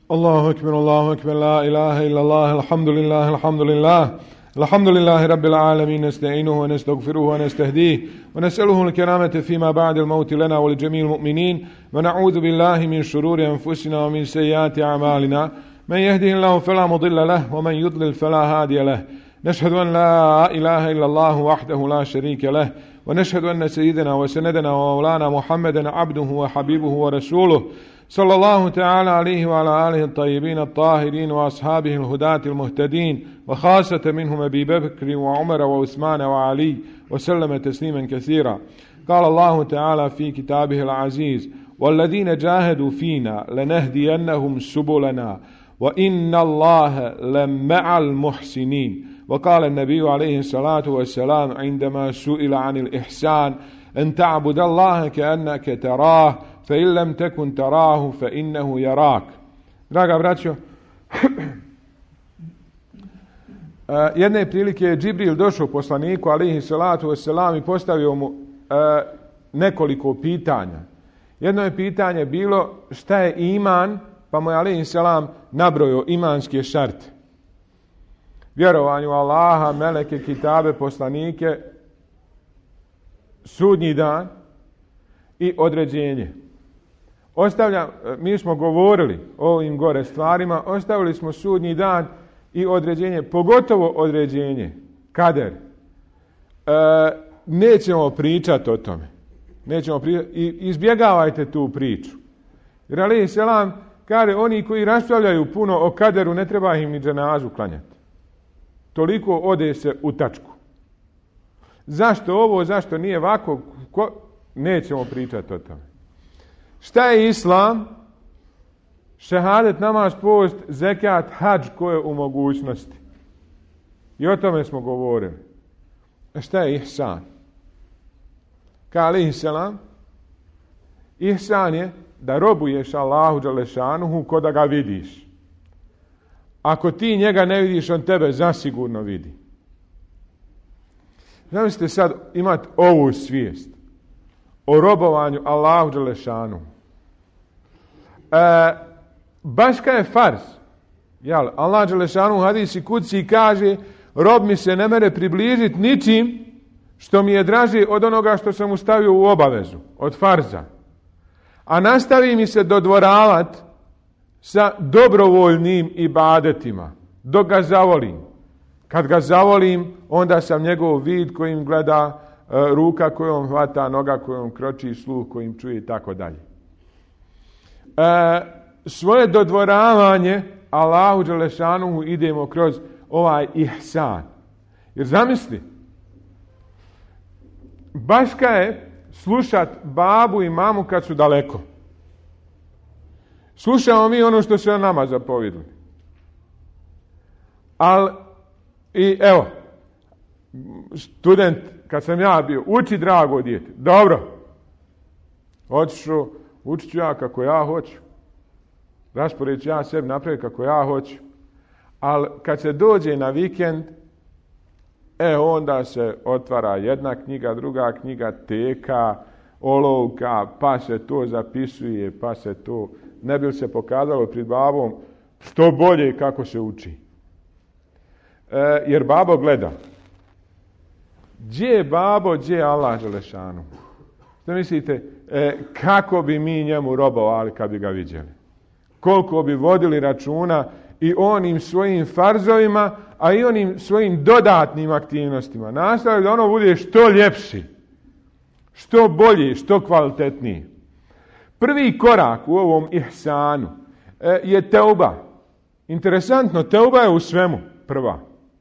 Allahu ekber, la ilaha illallah, alhamdulillah. الحمد لله رب العالمين نستعينه ونستغفره ونستهديه ونسأله الكرامة فيما بعد الموت لنا ولجميع المؤمنين ونعوذ بالله من شرور أنفسنا ومن سيئات أعمالنا من يهده الله فلا مضل له ومن يضلل فلا هادي له نشهد أن لا إله إلا الله وحده لا شريك له ونشهد أن سيدنا وسندنا ومولانا محمدا عبده وحبيبه ورسوله صلى الله تعالى عليه وعلى آله الطيبين الطاهرين وأصحابه الهداة المهتدين وخاصة منهم أبي بكر وعمر وعثمان وعلي وسلم تسليما كثيرا. قال الله تعالى في كتابه العزيز والذين جاهدوا فينا لنهدينهم سبلنا وإن الله لمع المحسنين. وقال النبي عليه الصلاة والسلام عندما سئل عن الإحسان أن تعبد الله كأنك تراه فإن لم تكن تراه فإنه يراك. Draga braćo, jedne prilike je Džibril došao poslaniku alejhi salatu vesselam i postavio mu nekoliko pitanja. Jedno je pitanje bilo šta je iman, pa mu je alejhi selam nabrojao imanske šarte. Vjerovanju Allaha, meleke, kitabe, poslanike, sudnji dan i određenje. Mi smo govorili o ovim gore stvarima, ostavili smo sudnji dan i određenje, pogotovo određenje, kader. Nećemo pričati o tome. I izbjegavajte tu priču. Jer alejhi selam kaže, oni koji raspravljaju puno o kaderu, ne treba im ni dženazu klanjati. Toliko ode se u tačku. Zašto ovo, zašto nije ovako? Nećemo pričati o tome. Šta je islam? Šehadet, namaz, post, zekat, hadž koje u mogućnosti. I o tome smo govorili. A šta je ihsan? Kaže alejhi selam, ihsan je da robuješ Allahu dželešanuhu ko da ga vidiš. Ako ti njega ne vidiš, on tebe zasigurno vidi. Zamislite sad imati ovu svijest o robovanju Allahu dželešanu. Baš kao je farz. Allah dželešanu u hadisi kudsi kaže, rob mi se ne mere približiti ničim što mi je draže od onoga što sam mu stavio u obavezu, od farza. A nastavi mi se dodvoravati sa dobrovoljnim ibadetima, dok ga zavolim. Kad ga zavolim, onda sam njegov vid kojim gleda, ruka kojom hvata, noga kojom kroči, sluh kojim čuje i tako dalje. Svoje dodvoravanje Allahu dželešanuhu idemo kroz ovaj ihsan. Jer zamisli, baška je slušat babu i mamu kad su daleko. Slušamo mi ono što se nama zapovjedili. I evo, student, kad sam ja bio, uči drago dijete. Dobro. Učit ću ja kako ja hoću. Raspored ću ja sebi napraviti kako ja hoću. Ali kad se dođe na vikend, onda se otvara jedna knjiga, druga knjiga, teka, olovka, pa se to zapisuje, pa se to, ne bi li se pokazalo pred babom što bolje kako se uči. Jer babo gleda. Gdje je babo, gdje je Allah dželešanu? Što mislite, kako bi mi njemu robovali kad bi ga vidjeli? Koliko bi vodili računa i onim svojim farzovima, a i onim svojim dodatnim aktivnostima. Nastavljaju da ono bude što ljepši, što bolji, što kvalitetniji. Prvi korak u ovom ihsanu je teuba. Interesantno, teuba je u svemu prva.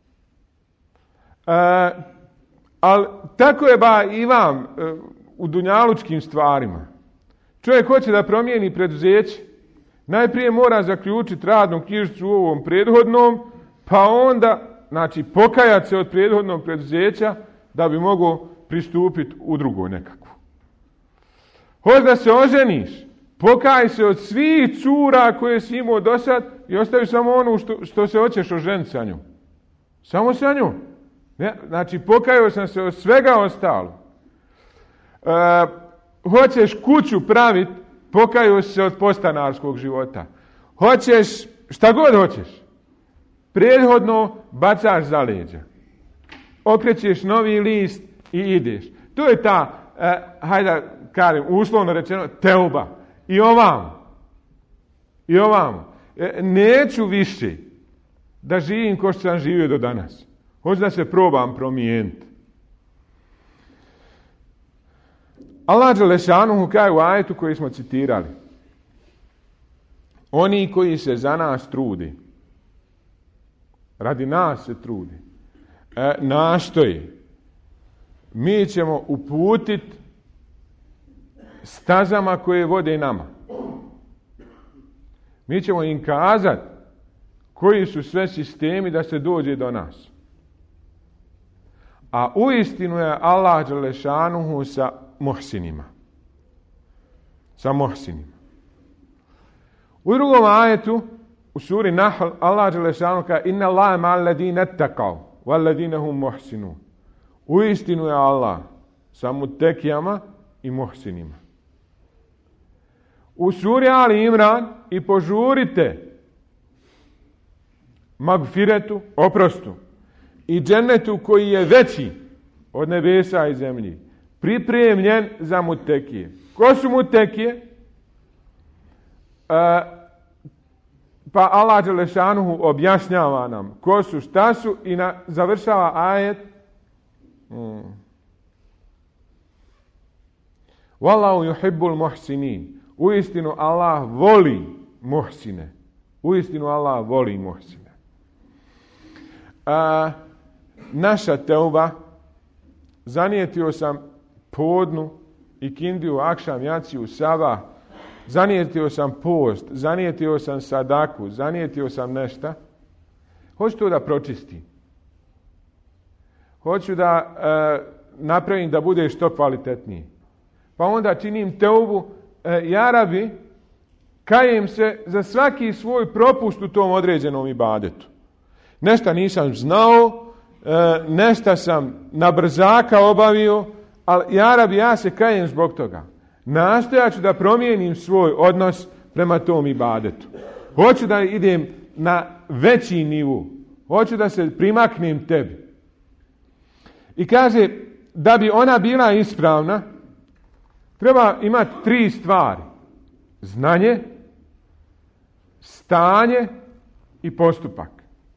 Ali tako je i vam u dunjalučkim stvarima. Čovjek hoće da promijeni preduzeće, najprije mora zaključiti radnu knjižicu u ovom prethodnom, pa onda, pokajati se od prethodnog preduzeća da bi mogao pristupiti u drugo nekako. Hoće da se oženiš, pokaj se od svih cura koje si imao do sad i ostavi samo onu što se hoćeš oženiti sa njom. Samo sa njom. Pokajao sam se od svega ostalo. Hoćeš kuću praviti, pokajao si se od podstanarskog života. Hoćeš, šta god hoćeš, prethodno bacaš za leđa. Okrećeš novi list i ideš. To je ta, hajde kažem, uslovno rečeno, teuba. I ovamo. Neću više da živim kao što sam živio do danas. Hoću da se probam promijeniti. Allah dželešanuhu kaže u ajetu koji smo citirali: oni koji se za nas trudi, radi nas se trudi, nastoji, mi ćemo uputiti stazama koje vode nama. Mi ćemo im kazati koji su sve sistemi da se dođe do nas. A uistinu je Allah dželešanuhu sa muhsinima. U drugom ajetu, u suri Nahl, Allah dželešanuhu kaže: inna Allahe ma'al ladina ittaqaw wal ladina hum muhsinun. Uistinu je Allah sa mutekijama i muhsinima. U suri Ali Imran: i požurite magfiretu, oprostu, i džennetu koji je veći od nebesa i zemlji, pripremljen za mutekije. Ko su mutekije? Pa Allah dželešanuhu objašnjava nam ko su, šta su i završava ajet: Wallahu yuhibbul muhsinin. Uistinu Allah voli muhsine. Naša teuba, zanijetio sam podnu, ikindiju, akšam, jaciju, sabah, zanijetio sam post, zanijetio sam sadaku, zanijetio sam nešto. Hoću to da pročistim. Hoću da napravim da bude što kvalitetniji. Pa onda činim teubu, ja Rabi, kajem se za svaki svoj propust u tom određenom ibadetu. Nešto nisam znao, nešto sam na brzaka obavio, ali ja Rabi, ja se kajem zbog toga. Nastojat ću da promijenim svoj odnos prema tom ibadetu. Hoću da idem na veći nivo. Hoću da se primaknem tebi. I kaže, da bi ona bila ispravna, treba imati 3 stvari. Znanje, stanje i postupak.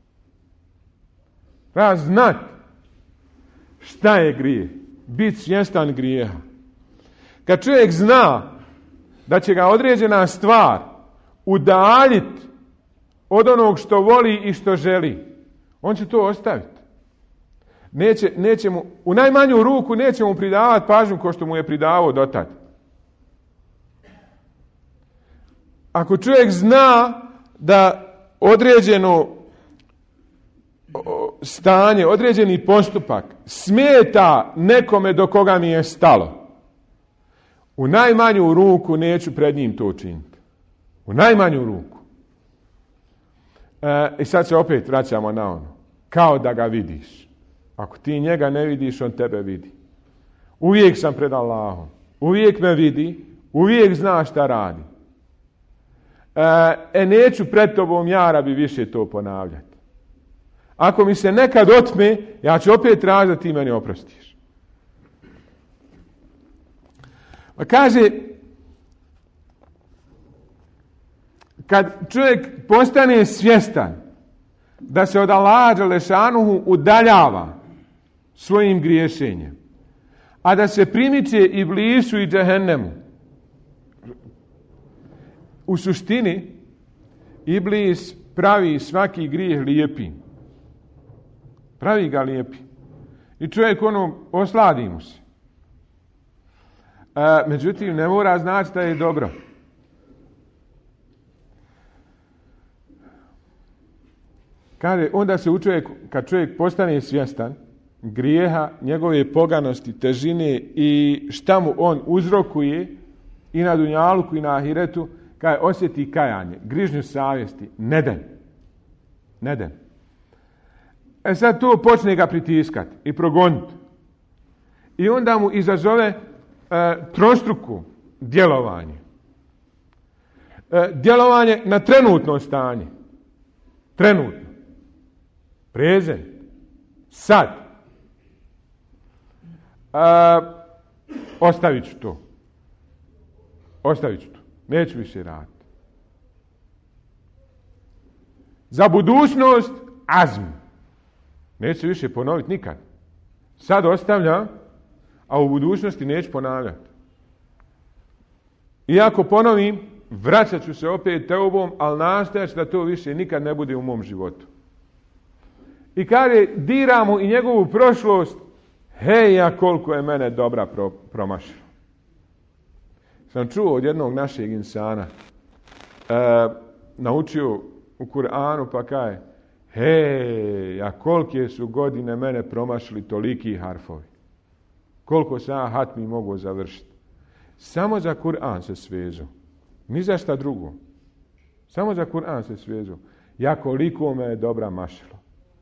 Treba znati šta je grijeh. Biti svjestan grijeha. Kad čovjek zna da će ga određena stvar udaljiti od onog što voli i što želi, on će to ostaviti. Neće mu, u najmanju ruku neće mu pridavati pažnju kao što mu je pridavao dotad. Ako čovjek zna da određeno stanje, određeni postupak smeta nekome do koga mi je stalo, u najmanju ruku neću pred njim to učiniti. U najmanju ruku. I sad se opet vraćamo na ono. Kao da ga vidiš. Ako ti njega ne vidiš, on tebe vidi. Uvijek sam pred Allahom. Uvijek me vidi. Uvijek zna šta radi. Neću pred tobom, ja Rabi, više to ponavljati. Ako mi se nekad otme, ja ću opet tražiti da ti meni oprostiš. Pa kaže, kad čovjek postane svjestan da se od Allaha dželešanuhu udaljava svojim griješenjem, a da se primiče Iblisu i džehennemu, u suštini Iblis pravi svaki grijeh lijepim. Pravi ga lijepi. I čovjek osladi mu se. Međutim, ne mora znači da je dobro. Onda se kad čovjek postane svjestan grijeha, njegove poganosti, težine i šta mu on uzrokuje i na dunjaluku i na ahiretu, kada osjeti kajanje, grižnju savjesti, neden. Sad to počne ga pritiskati i progoniti. I onda mu izazove trostruku djelovanje. djelovanje na trenutno stanje. Trenutno. Prezent. Sad. Ostavit ću to. Neću više raditi. Za budućnost azm. Neću više ponoviti nikad. Sad ostavljam, a u budućnosti neću ponavljati. Iako ponovim, vraćat ću se opet teubom, ali nastojat ću da to više nikad ne bude u mom životu. I kada diramo i njegovu prošlost, heja koliko je mene dobra promašila. Sam čuo od jednog našeg insana, naučio u Kur'anu pa kaže, heja kolike su godine mene promašili toliki harfovi. Koliko sam ja hatmi mogu završiti. Samo za Kur'an se svezu. Ni za šta drugo. Samo za Kur'an se svezu. Ja koliko me je dobra mašilo.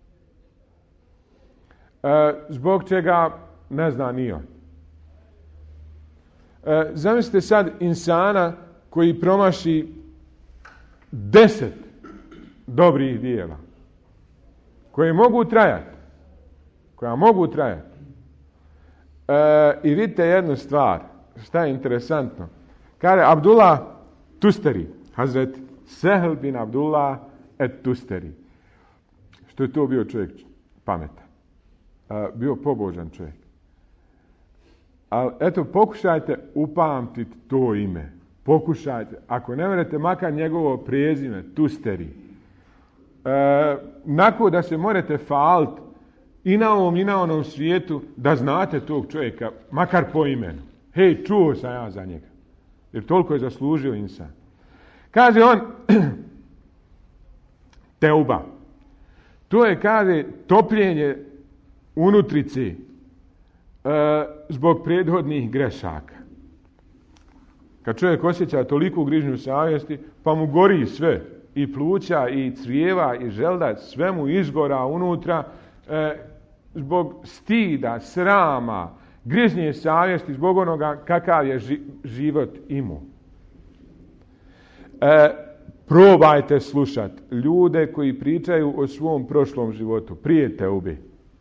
Zbog čega ne zna ni on. Zamislite sad insana koji promaši 10 dobrih dijela. Koje mogu trajati. Koja mogu trajati. I vidite jednu stvar. Šta je interesantno. Kaže Abdullah Tustari. Hazret Sehl bin Abdullah et Tustari. Što je to bio čovjek pametan. Bio pobožan čovjek. Ali eto, pokušajte upamtiti to ime. Pokušajte. Ako ne verete, makar njegovo prezime, Tustari. Nakon da se morate falt i na ovom i na onom svijetu, da znate tog čovjeka, makar po imenu. Hej, čuo sam ja za njega. Jer toliko je zaslužio insan. Kaže on, teuba. To je, kaže, topljenje unutrice zbog prethodnih grešaka. Kad čovjek osjeća toliku grižnju savjesti, pa mu gori sve. I pluća, i crijeva, i želudac, sve mu izgora unutra zbog stida, srama, grižnje savjesti, zbog onoga kakav je život imao. Probajte slušati ljude koji pričaju o svom prošlom životu, prije teube.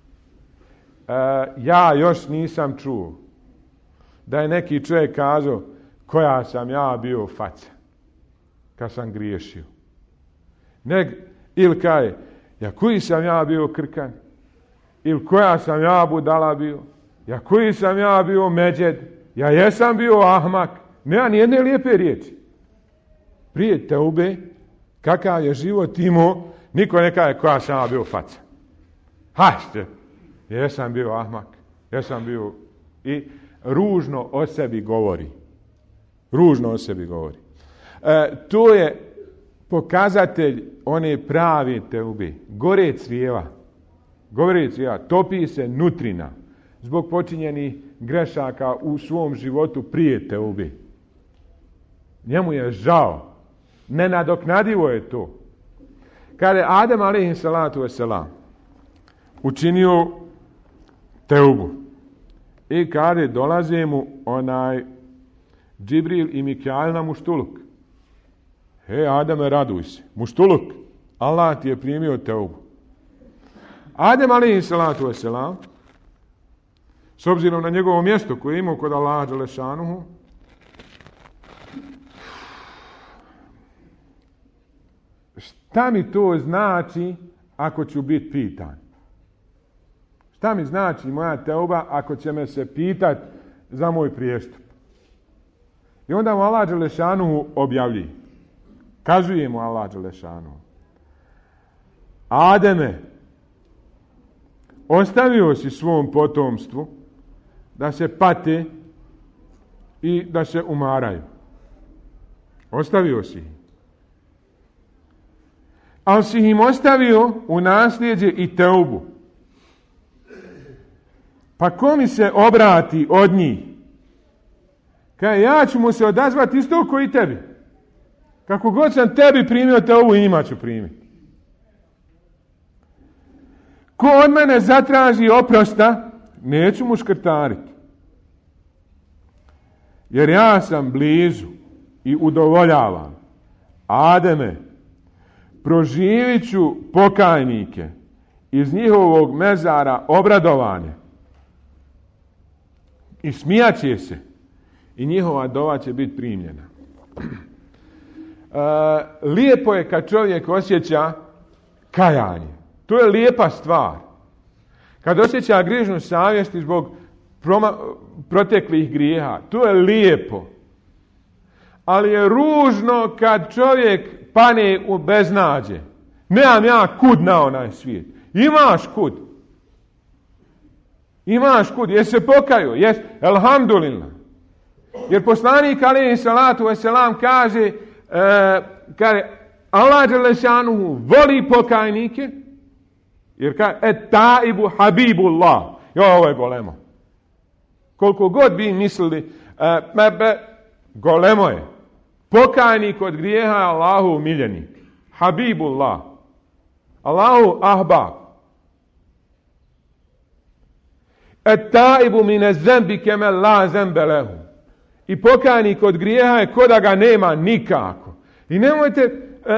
Ja još nisam čuo da je neki čovjek kazao koja sam ja bio faca kad sam griješio. Ili kaj, ja koji sam ja bio krkan, ili koja sam ja budala bio, ja koji sam ja bio međed, ja jesam bio ahmak, nema ni jedne lijepe riječi. Prije teube, kakav je život imao, niko ne kaže koja sam ja bio faca. Hašte, jesam bio ahmak, jesam bio i ružno o sebi govori. Ružno o sebi govori. To je pokazatelj one prave teube. Gore crijeva, topi se nutrina zbog počinjenih grešaka u svom životu prije teube. Njemu je žao. Nenadoknadivo je to. Kada je Adem alejhi salatu vesselam učinio teubu i kada dolaze mu Džibril i Mikail na muštuluk. Ademe, raduj se. Muštuluk. Allah ti je primio teubu. Adem alejhi salatu vesselam, s obzirom na njegovo mjesto koje je imao kod Allaha dželešanuhu, šta mi to znači ako ću biti pitan? Šta mi znači moja teuba ako će me se pitat za moj prijestup? I onda mu Allah dželešanuhu objavlji. Kazuje mu Allah dželešanuhu. Ademe, ostavio si svom potomstvu da se pate i da se umaraju. Ostavio si ih. Ali si im ostavio u nasljeđe i teubu. Pa ko mi se obrati od njih? Kaže, ja ću mu se odazvati isto koji tebi. Kako god sam tebi primio teubu, i njima ću primiti. Ko od mene zatraži oprosta, neću mu škrtariti. Jer ja sam blizu i udovoljavam. Ademe, proživit ću pokajnike iz njihovog mezara obradovane i smijat će se i njihova dova će biti primljena. Lijepo je kad čovjek osjeća kajanje. To je lijepa stvar. Kad osjeća grižnu savjesti zbog proteklih grijeha, to je lijepo. Ali je ružno kad čovjek pane u beznađe. Nemam ja kud na onaj svijet. Imaš kud. Imaš kud. Jesi se pokajao? Jes. Elhamdulillah. Jer poslanik alejhi salatu vesselam kaže Allah dželešanuhu voli pokajnike, jer kaže et-taibu habibullah. Ovo je golemo. Koliko god bi mislili, golemo je. Pokajnik od grijeha je Allahu miljenik. Habibullah. Allahu ahbab. Et-taibu mine zembi keme la zembe lehu. I pokajnik od grijeha je ko da ga nema nikako. I nemojte,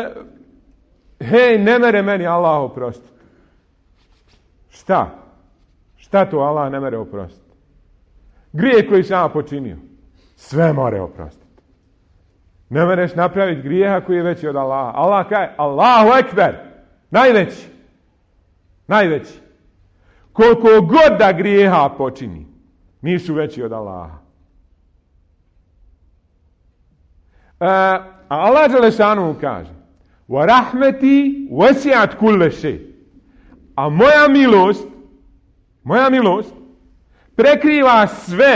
ne mere meni Allah oprostiti. Šta? Šta to Allah ne mere oprostiti? Grijeh koji sam ja počinio. Sve more oprostiti. Ne mereš napraviti grijeha koji je veći od Allaha. Allah kaže, Allahu ekber. Najveći. Najveći. Koliko god da grijeha počini, nisu veći od Allaha. Allah dželešanu kaže wa rahmeti wasi'at kulle shay. A moja milost prekriva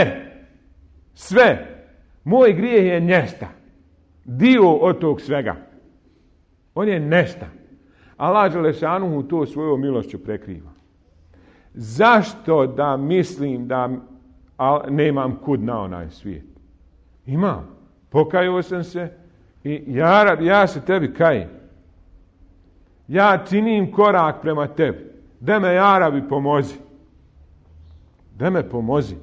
sve. Moj grijeh je nešta. Dio od tog svega. On je nešta. Allah dželešanu to svojom milošću prekriva. Zašto da mislim da nemam kud na onaj svijet? Imam. Pokajao sam se i ja se tebi kajim. Ja činim korak prema tebi. Da me ja Rabi pomozi. Da me pomozi.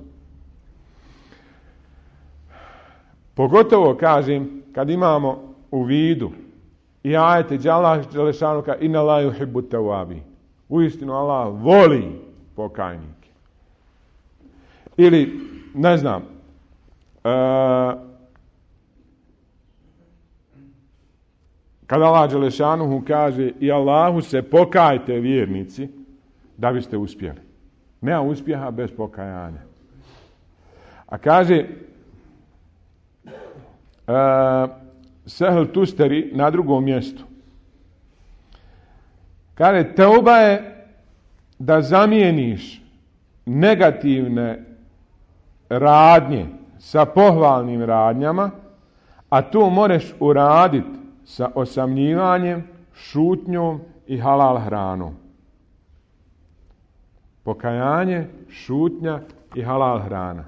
Pogotovo kažem kad imamo u vidu i ajete gdje Allah dželešanu kaže inna la yuhibbu tawwabi. Uistinu Allah voli pokajnike. Ili ne znam, kada Allah dželešanuhu kaže i Allahu se pokajte vjernici da biste uspjeli. Nema uspjeha bez pokajanja. A kaže Sehl Tustari na drugom mjestu. Kaže teuba je da zamijeniš negativne radnje sa pohvalnim radnjama, a to možeš uraditi sa osamljivanjem, šutnjom i halal hranom. Pokajanje, šutnja i halal hrana.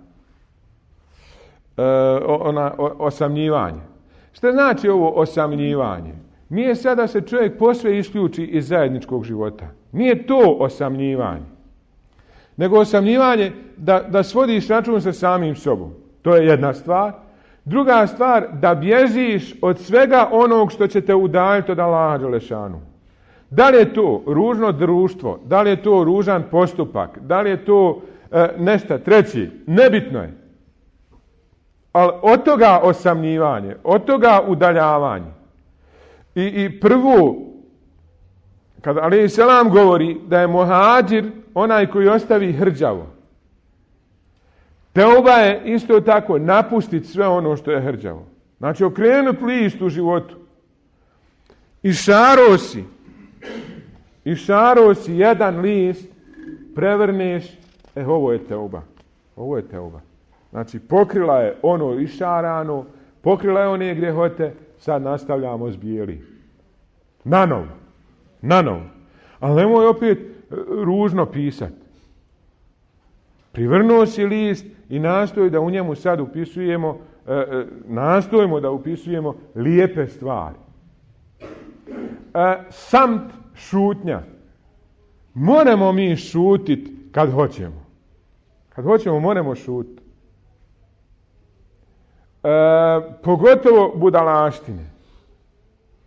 Osamljivanje. Što znači ovo osamljivanje? Nije sada se čovjek posve isključi iz zajedničkog života. Nije to osamljivanje. Nego osamljivanje da svodiš račun sa samim sobom. To je jedna stvar. Druga stvar, da bježiš od svega onog što će te udaljiti od Allaha dželešanu. Da li je to ružno društvo, da li je to ružan postupak, da li je to nešto treći, nebitno je. Ali od toga osamljivanje, od toga udaljavanje. I prvo, kada alejhi selam govori da je muhadžir onaj koji ostavi hrđavo. Teuba je isto tako napustiti sve ono što je hrđavo. Znači okrenuti list u životu. Išaro si jedan list, prevrneš, ovo je teuba. Ovo je teuba. Znači pokrila je ono išarano, pokrila je one grijehote, sad nastavljamo s bijeli. Na novo. Ali nemoj opet ružno pisati. Privrnuo si list i nastojimo da u njemu sad upisujemo, nastojimo da upisujemo lijepe stvari. Samt, šutnja. Moramo mi šutiti kad hoćemo. Kad hoćemo, moramo šutiti. Pogotovo budalaštine.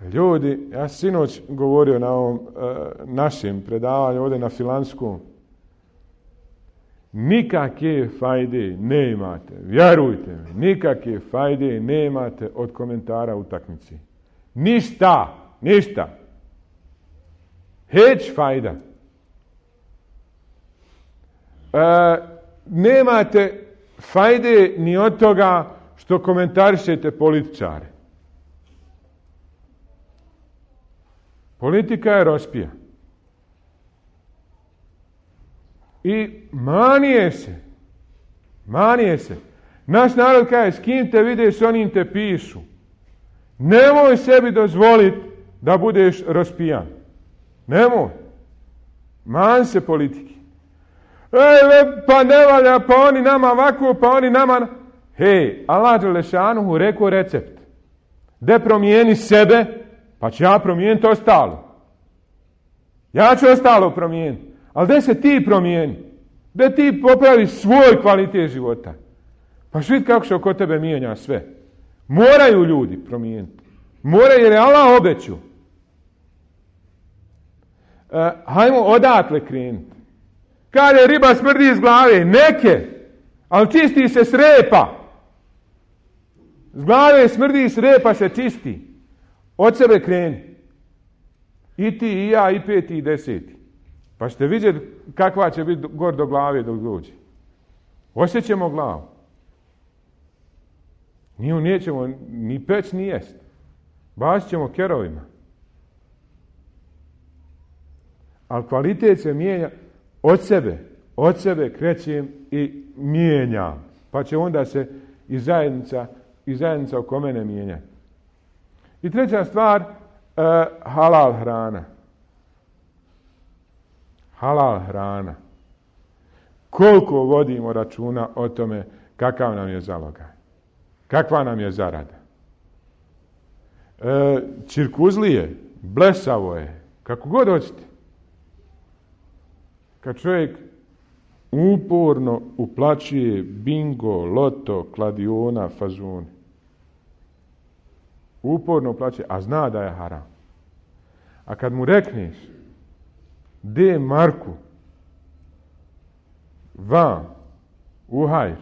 Ljudi, ja sam sinoć govorio na ovom našem predavanju ovdje na Filanskom. Nikakve fajde ne imate, vjerujte mi, nikakve fajde ne imate od komentara utakmici. Ništa. Heć fajda. Nemate fajde ni od toga što komentarišete političare. Politika je rospija. I manije se. Naš narod kaže, s kim te vide, s onim te pišu. Nemoj sebi dozvoliti da budeš rospijan. Nemoj. Man se politiki. Pa ne valja, pa oni nama ovako, pa oni nama... Hej, Allah Đelešanuhu rekao recept. De promijeni sebe, pa ću ja promijeniti ostalo. Ja ću ostalo promijeniti. Ali gdje se ti promijeni? Gdje ti popravi svoj kvalitet života? Pa švit kako se oko tebe mijenja sve. Moraju ljudi promijeniti. Moraju jer je Allah obećao. Hajmo odatle krenuti. Kad je riba smrdi iz glave, neke, ali čisti se s repa. S glave smrdi, s repa se čisti. Od sebe kreni. I ti, i ja, i 5, i 10. Pa ćete vidjeti kakva će biti gor do glave dok dođe. Osjećamo glavu. Nju nećemo ni peć, ni jest. Basit ćemo kerovima. Ali kvalitet se mijenja od sebe krećem i mijenjam. Pa će onda se i zajednica oko mene mijenjati. I treća stvar, halal hrana. Halal hrana. Koliko vodimo računa o tome kakav nam je zalogaj. Kakva nam je zarada. Čirkuzlije, blesavo je, kako god hoćete. Kad čovjek uporno uplaćuje bingo, loto, kladiona, fazone. Uporno uplaćuje, a zna da je haram. A kad mu rekneš, de Marku, van, u hajr,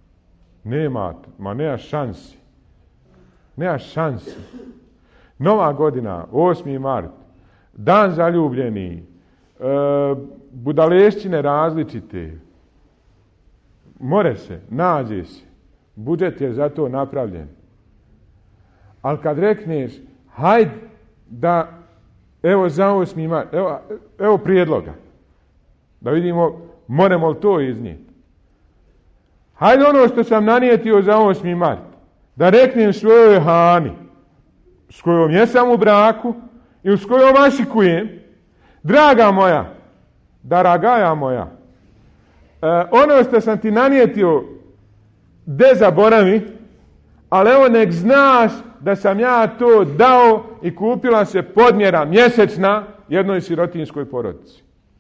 nema šansi. Nema šansi. Nova godina, 8. mart, dan zaljubljeni, budalešćine različite, more se, nađe se, budžet je za to napravljen. Ali kad rekneš, hajde da, evo za 8. mart, evo prijedloga, da vidimo, moramo li to iznijeti. Hajde ono što sam nanijetio za 8. mart, da reknem svojoj Hani, s kojom jesam u braku i s kojom ašikujem, draga moja, daragaja moja, ono što sam ti nanijetio, de zaboravi, ali evo nek znaš da sam ja to dao i kupila se podmjera mjesečna jednoj sirotinjskoj porodici.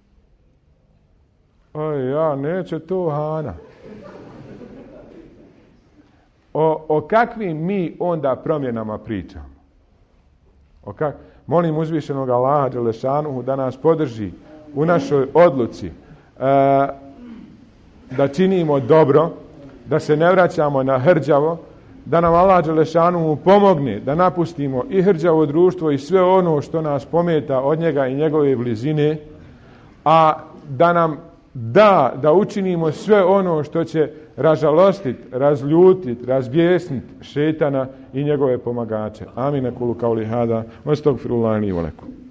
Ja, neće to Hana. O kakvim mi onda promjenama pričamo? Molim uzvišenog Allaha Đelešanuhu da nas podrži u našoj odluci da činimo dobro, da se ne vraćamo na hrđavo, da nam Allah Đelešanuhu pomogne da napustimo i hrđavo društvo i sve ono što nas pometa od njega i njegove blizine, a da nam da učinimo sve ono što će ražalostiti, razljutiti, razbjesniti šetana i njegove pomagače. Amin. Kulu kauli hada, vastagfirullahi li wa lakum.